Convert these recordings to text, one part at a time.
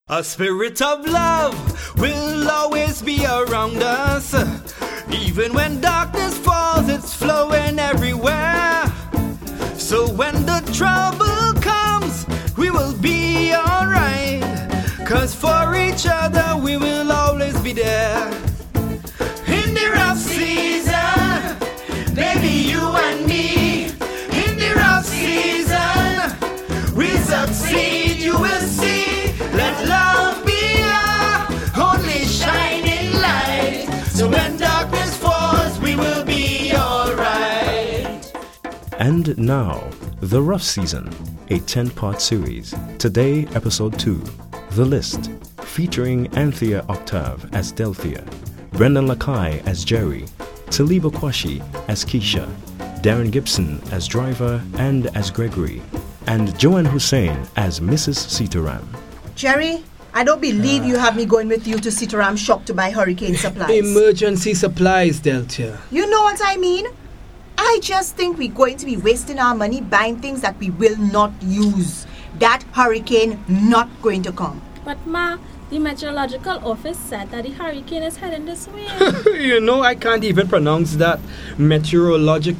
A spirit of love will always be around us. Even when darkness falls, it's flowing everywhere. So when the trouble comes, we will be alright. 'Cause for each other, we will always be there. In the rough season, baby, you and me. In the rough season, we succeed, you will see. Let love be our only shining light. So when darkness falls, we will be alright. And now, The Rough Season, a 10-part series. Today, episode 2, The List, featuring Anthea Octave as Delthea, Brendan Lakai as Jerry, Taliba Kwashi as Keisha, Darren Gibson as Driver and as Gregory, and Joanne Hussein as Mrs. Sitaram. Jerry, I don't believe you have me going with you to Sitaram shop to buy hurricane supplies. Emergency supplies, Delta. You know what I mean? I just think we're going to be wasting our money buying things that we will not use. That hurricane not going to come. But Ma, the meteorological office said that the hurricane is heading this way. You know, I can't even pronounce that. Meteorological.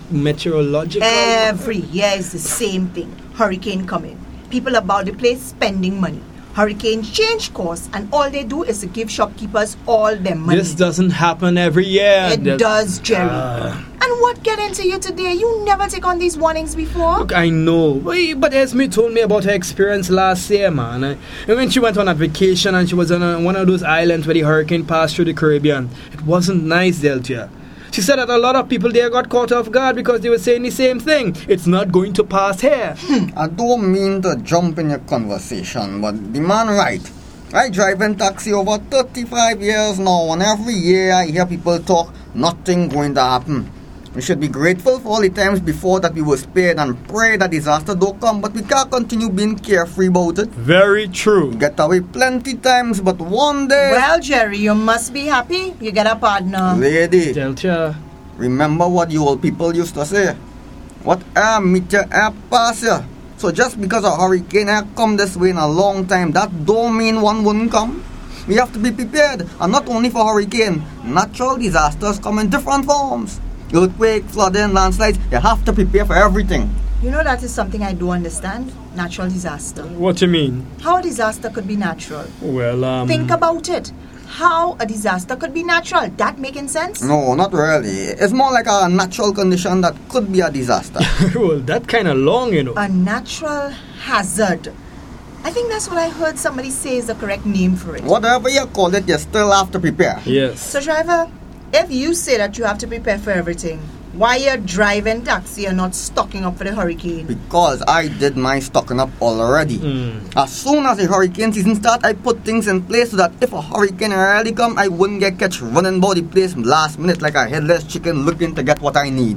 Every year is the same thing. Hurricane coming. People about the place spending money. Hurricanes change course, and all they do is to give shopkeepers all their money. This doesn't happen every year. It does, Jerry. And what get into you today? You never take on these warnings before. Look, I know. But Esme told me about her experience last year, man. And when she went on a vacation and she was on one of those islands where the hurricane passed through the Caribbean, it wasn't nice, Delta. She said that a lot of people there got caught off guard because they were saying the same thing. It's not going to pass here. I don't mean to jump in your conversation, but the man right. I drive in taxi over 35 years now, and every year I hear people talk, nothing going to happen. We should be grateful for all the times before that we were spared and pray that disaster don't come, but we can't continue being carefree about it. Very true. Get away plenty times, but one day... Well, Jerry, you must be happy. You get a partner. Lady, Delta. remember what you old people used to say? What air meet your air pass ya. So just because a hurricane air come this way in a long time, that don't mean one wouldn't come. We have to be prepared, and not only for hurricane. Natural disasters come in different forms. Earthquake, flooding, landslides, you have to prepare for everything. You know, that is something I do understand. Natural disaster. What you mean? How a disaster could be natural. Well, Think about it. How a disaster could be natural. That making sense? No, not really. It's more like a natural condition that could be a disaster. well, that kind of long, you know. A natural hazard. I think that's what I heard somebody say is the correct name for it. Whatever you call it, you still have to prepare. Yes. So, driver, if you say that you have to prepare for everything, why you're driving taxi and not stocking up for the hurricane? Because I did my stocking up already. As soon as the hurricane season start, I put things in place so that if a hurricane really come, I wouldn't get catch running by the place last minute like a headless chicken looking to get what I need.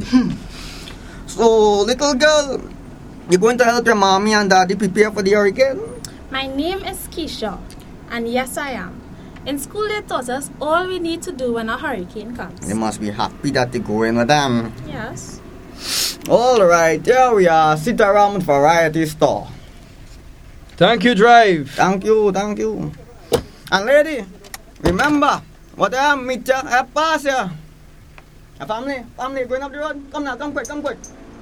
So, little girl, you going to help your mommy and daddy prepare for the hurricane? My name is Keisha, and yes, I am. In school, they taught us all we need to do when a hurricane comes. You must be happy that you go in with them. Yes. Alright, here we are, Sitaram Variety Store. Thank you, Drive. Thank you. And lady, remember, what I am meet ya, I pass ya. Family, going up the road. Come now, come quick.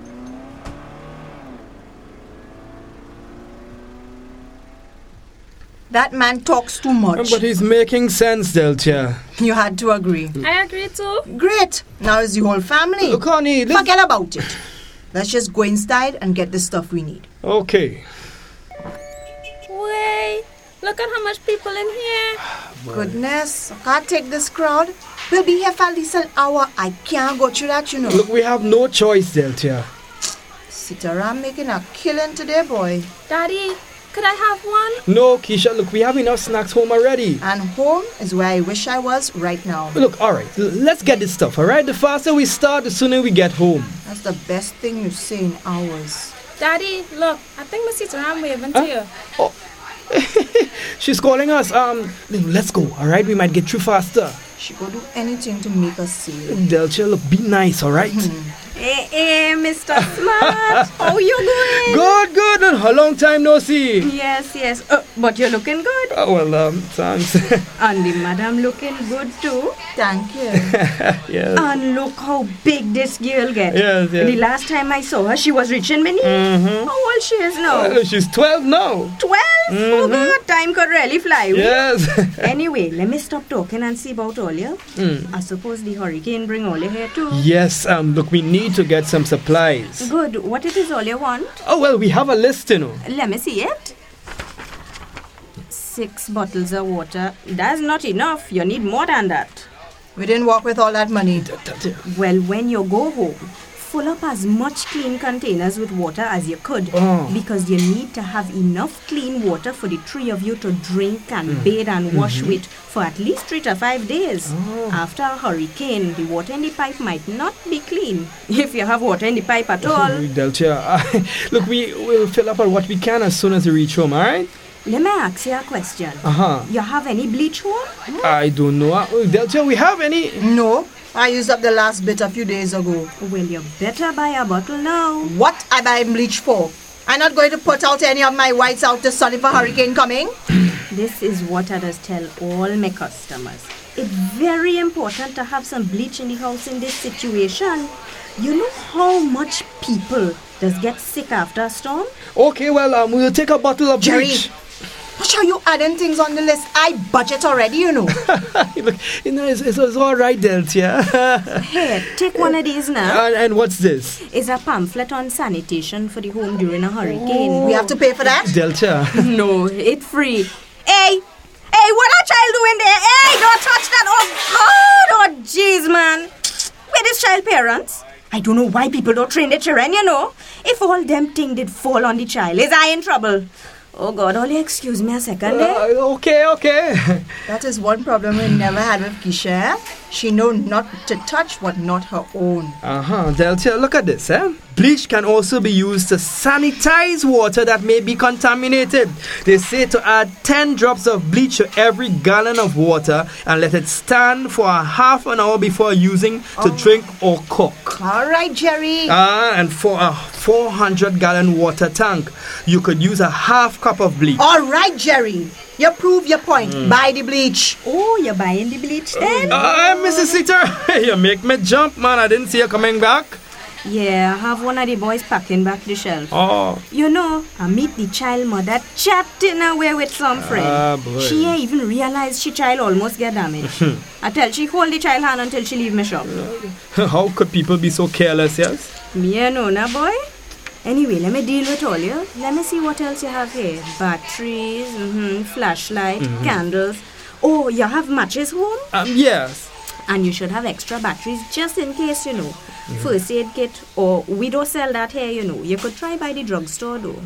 That man talks too much. But he's making sense, Delta. You had to agree. I agree too. Great. Now it's the whole family. Look, honey, Forget about it. Let's just go inside and get the stuff we need. Okay. Wait, look at how much people in here. Goodness, I can't take this crowd. We'll be here for at least an hour. I can't go through that, you know. Look, we have no choice, Delta. Sitaram making a killing today, boy. Daddy, could I have one? No, Keisha, look, we have enough snacks home already. And home is where I wish I was right now. Look, alright, let's get this stuff, alright? The faster we start, the sooner we get home. That's the best thing you say in hours. Daddy, look, I think Miss Sitaram waving to you. Oh. She's calling us. Let's go, alright? We might get through faster. She could do anything to make us see. Delta, look, be nice, alright? Hey, Mr. Smart. How you going? Good. A long time no see. Yes. But you're looking good. Thanks. And the madam looking good too. Thank you. Yes. And look how big this girl gets. Yes. The last time I saw her, she was reaching my knee. Mm-hmm. How old she is now? She's 12 now. 12? Oh God, time could really fly. Yes. Anyway, let me stop talking and see about Olia. I suppose the hurricane bring Olia here too. Yes, look, we need to get some supplies. Good. What it is Olia want? Oh, well, we have a list, you know. Let me see it. 6 bottles of water. That's not enough. You need more than that. We didn't walk with all that money. Well, when you go home, fill up as much clean containers with water as you could. Because you need to have enough clean water for the 3 of you to drink and bathe and wash with for at least 3 to 5 days. After a hurricane, the water in the pipe might not be clean. If you have water in the pipe at all. Delcia, look, we will fill up on what we can as soon as we reach home, alright? Let me ask you a question. You have any bleach home? I don't know. Delcia, we have any? No, I used up the last bit a few days ago. Well, you better buy a bottle now. What I buy bleach for? I'm not going to put out any of my whites out the sun if a hurricane coming. This is what I just tell all my customers. It's very important to have some bleach in the house in this situation. You know how much people does get sick after a storm? Okay, well, we'll take a bottle of Jerry, bleach. what are you adding things on the list? I budget already, you know. Look, it's all right, Delcia. Here, take one of these now. And what's this? It's a pamphlet on sanitation for the home during a hurricane. We have to pay for that? Delcia. No, it's free. Hey, what a child doing there? Hey, don't touch that. Oh, jeez, man. Where is child parents? I don't know why people don't train their children, you know. If all them things did fall on the child, is I in trouble? Oh, God, only excuse me a second there. Okay. That is one problem we never had with Keisha. She know not to touch what not her own. Delcia, look at this, eh? Bleach can also be used to sanitize water that may be contaminated. They say to add 10 drops of bleach to every gallon of water and let it stand for a half an hour before using to drink or cook. All right, Jerry. And for a 400-gallon water tank, you could use a half cup of bleach. All right, Jerry. You prove your point. Buy the bleach. Oh, you're buying the bleach then? Mrs. Sitter, you make me jump, man. I didn't see you coming back. Yeah, I have one of the boys packing back the shelf. Oh. You know, I meet the child mother chatting away with some friend. Boy. She ain't even realized she child almost get damaged. I tell she hold the child hand until she leave me shop. How could people be so careless, yes? Me no, na boy. Anyway, let me deal with all you. Let me see what else you have here. Batteries, flashlight, candles. Oh, you have matches home? Yes. And you should have extra batteries just in case, you know. First aid kit, or we don't sell that here, you know. You could try by the drugstore though.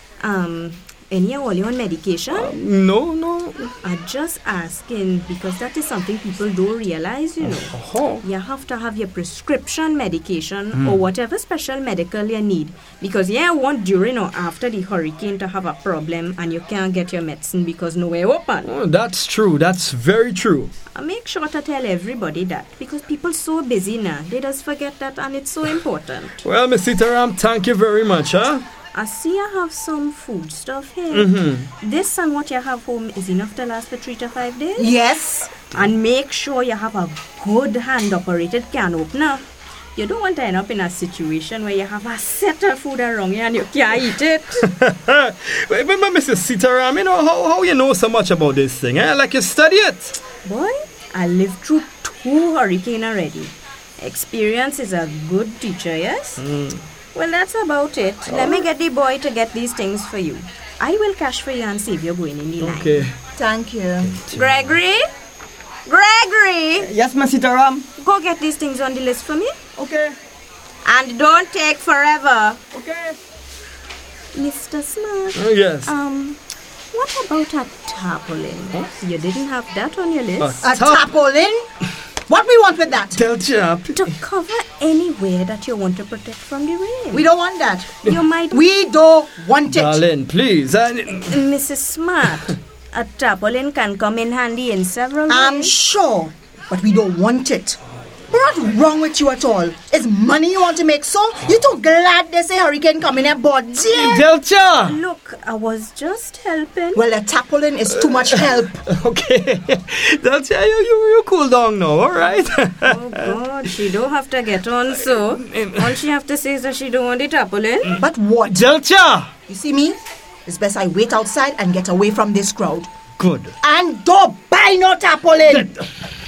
Any all your medication? No. I'm just asking because that is something people don't realize, you know. You have to have your prescription medication or whatever special medical you need. Because you want during or after the hurricane to have a problem and you can't get your medicine because nowhere open. Oh, that's true. That's very true. I make sure to tell everybody that because people so busy now. They just forget that and it's so important. Well, Miss Sitaram, thank you very much, huh? I see you have some food stuff here. This and what you have home is enough to last for 3 to 5 days? Yes. And make sure you have a good hand-operated can opener. You don't want to end up in a situation where you have a set of food around you and you can't eat it. But Mrs. Sitaram, you know, how you know so much about this thing, eh? Like you study it. Boy, I lived through 2 hurricanes already. Experience is a good teacher, yes? Well, that's about it. Let me get the boy to get these things for you. I will cash for you and save you going in the line. Okay. Thank you. Gregory? Yes, Miss Sitaram. Go get these things on the list for me. Okay. And don't take forever. Okay. Mr. Smart. Yes. What about a tarpaulin? You didn't have that on your list? A tarpaulin? What we want with that? Delcia. To cover anywhere that you want to protect from the rain. We don't want that. You might... We don't want it. Darling, please. Mrs. Smart, a tarpaulin can come in handy in several ways. I'm sure, but we don't want it. What's wrong with you at all? Is money you want to make so? You too glad there's a hurricane coming and board, dear? Delta! Look, I was just helping. Well, a tarpaulin is too much help. Okay. Delta, you cool down now, alright? Oh God, she don't have to get on so. All she have to say is that she don't want the tarpaulin. But what? Delta! You see me? It's best I wait outside and get away from this crowd. Good. And don't buy no tarpaulin!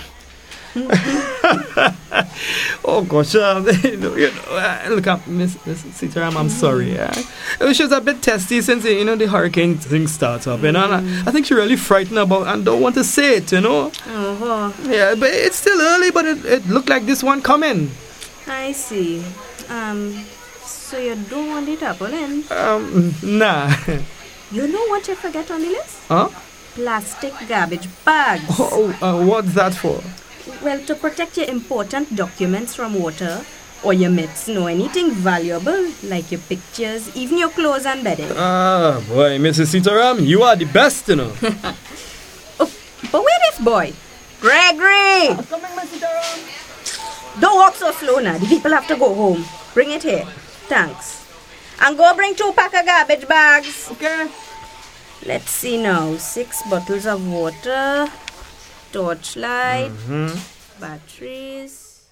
Oh gosh, look up, Miss Sitaram, I'm sorry. She was a bit testy since the hurricane thing starts up, and I think she's really frightened about and don't want to say it, Oh, Yeah, but it's still early, but it looked like this one coming. I see. So you don't want the tarpaulin? Nah. You know what you forget on the list? Huh? Plastic garbage bags. What's that for? Well, to protect your important documents from water, or your myths, anything valuable, like your pictures, even your clothes and bedding. Boy, Mrs. Sitaram, you are the best, Oh, but where this boy? Gregory! I'm coming, Mr. Sitaram. Don't walk so slow now. The people have to go home. Bring it here. Thanks. And go bring 2 pack of garbage bags. Okay. Let's see now. 6 bottles of water. Torchlight, batteries.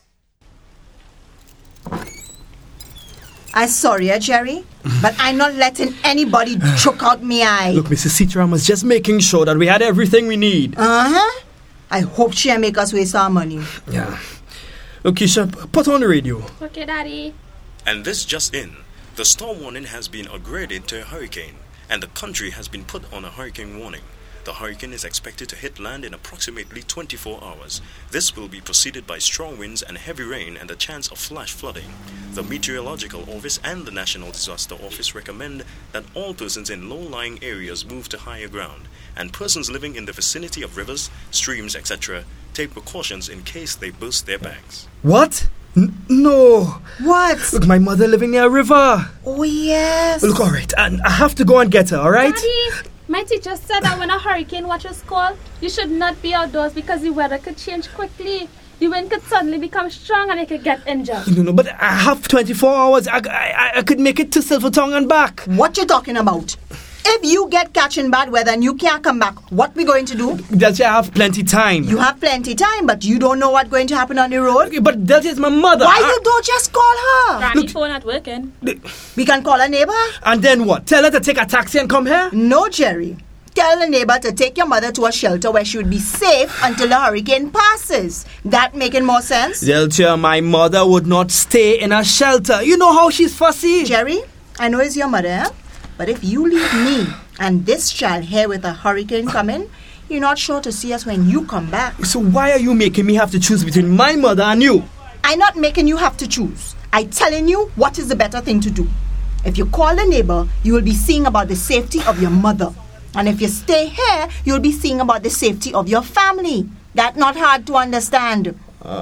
I'm sorry, Jerry, but I'm not letting anybody choke out me eye. Look, Mrs. Sitaram was just making sure that we had everything we need. I hope she'll make us waste our money. Yeah. Look, Keisha, put on the radio. Okay, Daddy. And this just in. The storm warning has been upgraded to a hurricane, and the country has been put on a hurricane warning. The hurricane is expected to hit land in approximately 24 hours. This will be preceded by strong winds and heavy rain and the chance of flash flooding. The Meteorological Office and the National Disaster Office recommend that all persons in low-lying areas move to higher ground, and persons living in the vicinity of rivers, streams, etc. take precautions in case they burst their banks. What? No. What? Look, my mother living near a river. Oh, yes. Look, alright, and I have to go and get her, alright? Daddy, my teacher said that when a hurricane watches call, you should not be outdoors because the weather could change quickly. The wind could suddenly become strong and you could get injured. No, but I have 24 hours. I could make it to Silvertongue and back. What you talking about? If you get catching bad weather and you can't come back, what we going to do? Delta, I have plenty time. You have plenty time, but you don't know what's going to happen on the road? Okay, but Delta is my mother. Why you don't just call her? Granny phone not working. We can call a neighbor? And then what? Tell her to take a taxi and come here? No, Jerry. Tell the neighbor to take your mother to a shelter where she would be safe until the hurricane passes. That making more sense? Delta, my mother would not stay in a shelter. You know how she's fussy. Jerry, I know it's your mother, eh? But if you leave me and this child here with a hurricane coming, you're not sure to see us when you come back. So why are you making me have to choose between my mother and you? I'm not making you have to choose. I'm telling you what is the better thing to do. If you call the neighbor, you will be seeing about the safety of your mother. And if you stay here, you'll be seeing about the safety of your family. That's not hard to understand.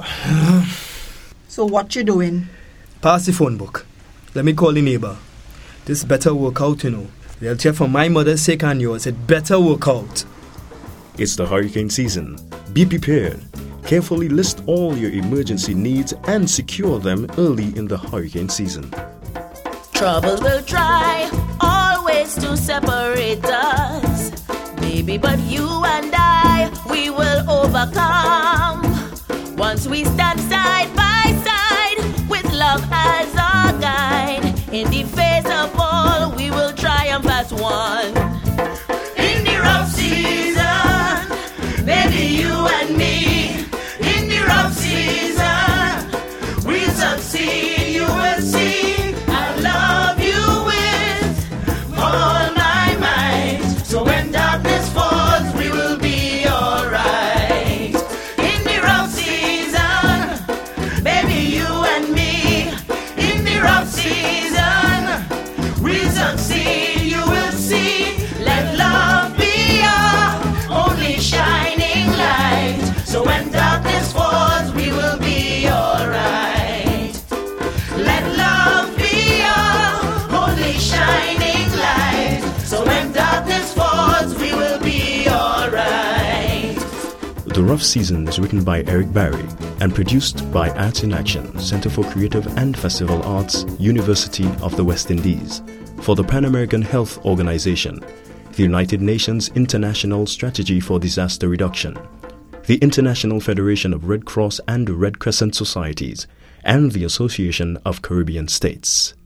So what you doing? Pass the phone book. Let me call the neighbor. This better work out, They'll check for my mother's sake and yours. It better work out. It's the hurricane season. Be prepared. Carefully list all your emergency needs and secure them early in the hurricane season. Trouble will try always to separate us, baby, but you and I, we will overcome. Once we stand side by side with love as our guide, in the face of all, we will triumph as one. In the rough season, baby, you and me, in the rough season, we'll succeed, you will see. I love you with all my might, so when darkness falls, we will be alright. In the rough season, baby, you and me, in the rough season, we'll succeed, you will see. Let love be our only shining light, so when darkness falls, we will be alright. Let love be our only shining light, so when darkness falls, we will be alright. The Rough Season is written by Eric Barry and produced by Arts in Action, Center for Creative and Festival Arts, University of the West Indies, for the Pan American Health Organization, the United Nations International Strategy for Disaster Reduction, the International Federation of Red Cross and Red Crescent Societies, and the Association of Caribbean States.